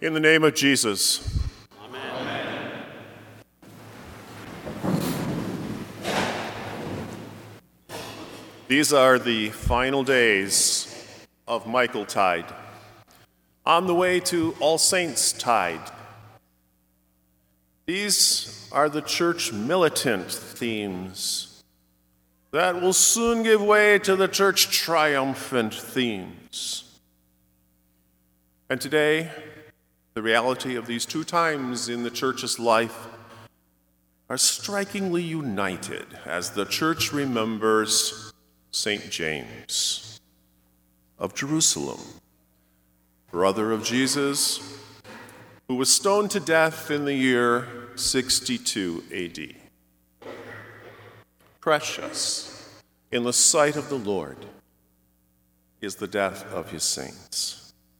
In the name of Jesus. Amen. These are the final days of Michaeltide, on the way to All Saints' Tide. These are the church militant themes that will soon give way to the church triumphant themes. And today, the reality of these two times in the church's life are strikingly united as the church remembers St. James of Jerusalem, brother of Jesus, who was stoned to death in the year 62 AD. Precious in the sight of the Lord is the death of his saints.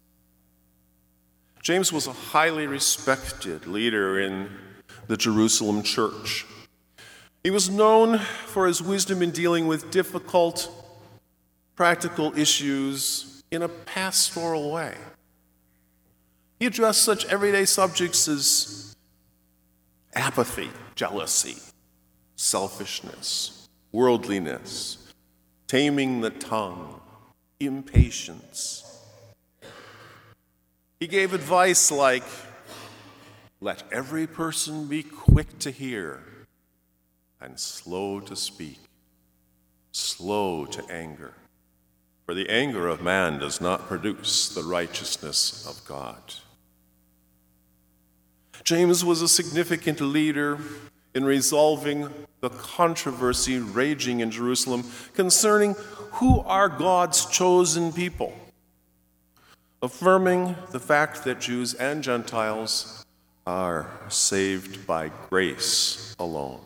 James was a highly respected leader in the Jerusalem church. He was known for his wisdom in dealing with difficult, practical issues in a pastoral way. He addressed such everyday subjects as apathy, jealousy, selfishness, worldliness, taming the tongue, impatience. He gave advice like, let every person be quick to hear and slow to speak, slow to anger, for the anger of man does not produce the righteousness of God. James was a significant leader in resolving the controversy raging in Jerusalem concerning who are God's chosen people, affirming the fact that Jews and Gentiles are saved by grace alone.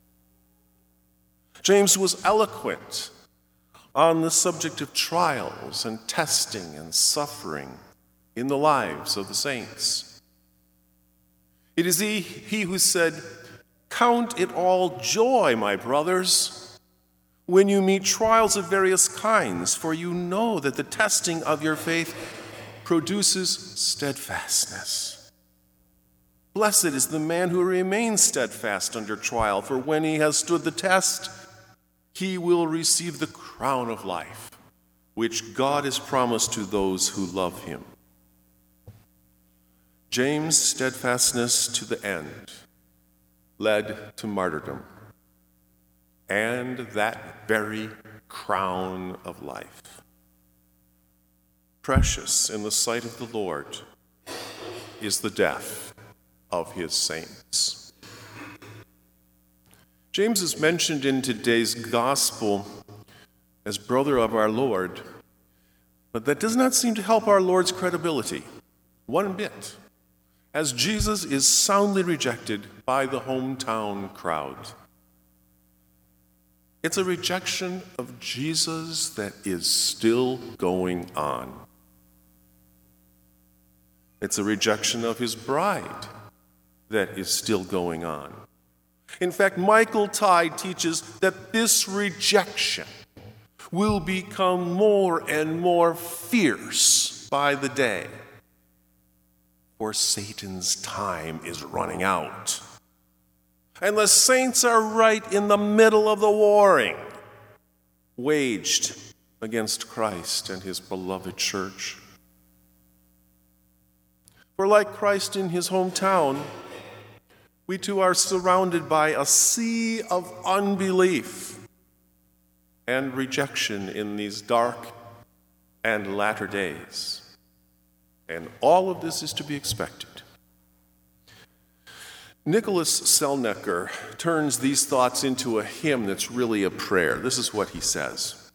James was eloquent on the subject of trials and testing and suffering in the lives of the saints. It is he who said, "Count it all joy, my brothers, when you meet trials of various kinds, for you know that the testing of your faith produces steadfastness. Blessed is the man who remains steadfast under trial, for when he has stood the test, he will receive the crown of life, which God has promised to those who love him." James' steadfastness to the end led to martyrdom and that very crown of life. Precious in the sight of the Lord is the death of his saints. James is mentioned in today's gospel as brother of our Lord, but that does not seem to help our Lord's credibility one bit, as Jesus is soundly rejected by the hometown crowd. It's a rejection of Jesus that is still going on. It's a rejection of his bride that is still going on. In fact, Michaeltide teaches that this rejection will become more and more fierce by the day, for Satan's time is running out. And the saints are right in the middle of the warring waged against Christ and his beloved church. For like Christ in his hometown, we too are surrounded by a sea of unbelief and rejection in these dark and latter days. And all of this is to be expected. Nicholas Selnecker turns these thoughts into a hymn that's really a prayer. This is what he says.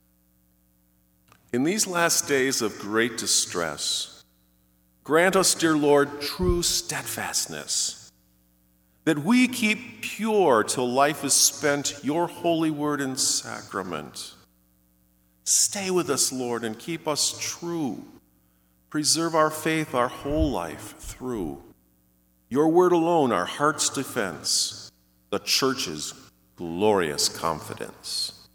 In these last days of great distress, grant us, dear Lord, true steadfastness, that we keep pure till life is spent your holy word and sacrament. Stay with us, Lord, and keep us true. Preserve our faith our whole life through. Your word alone, our heart's defense, the church's glorious confidence.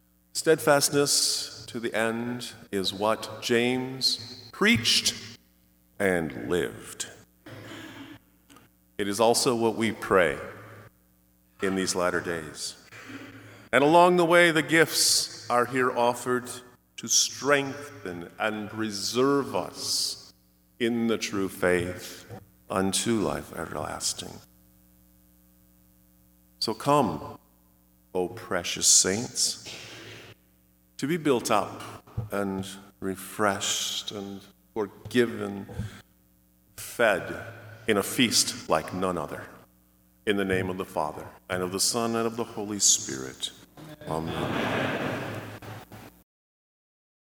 Steadfastness to the end is what James preached and lived. It is also what we pray in these latter days. And along the way, the gifts are here offered to strengthen and preserve us in the true faith unto life everlasting. So come, O precious saints, to be built up and refreshed and forgiven, fed in a feast like none other. In the name of the Father, and of the Son, and of the Holy Spirit. Amen.